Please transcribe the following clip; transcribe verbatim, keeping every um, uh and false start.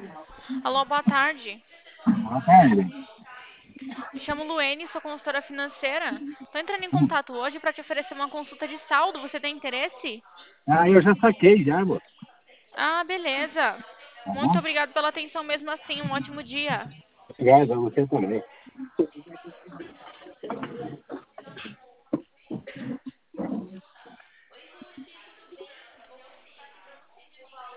Alô, boa tarde. Boa tarde. Me chamo Luene, sou consultora financeira. Estou entrando em contato hoje para te oferecer uma consulta de saldo. Você tem interesse? Ah, eu já saquei já, moço. Ah, beleza. Tá Muito bom? obrigado pela atenção mesmo assim. Um ótimo dia. Obrigado a você também.